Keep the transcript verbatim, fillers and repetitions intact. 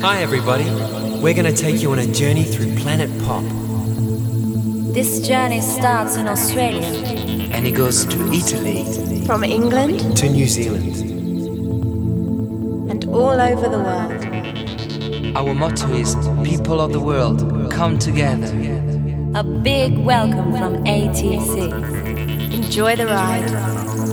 Hi everybody, we're going to take you on a journey through Planet Pop. This journey starts in Australia. And it goes to Italy. From England to New Zealand. And all over the world. Our motto is, people of the world, come together. A big welcome from A T C. Enjoy the ride.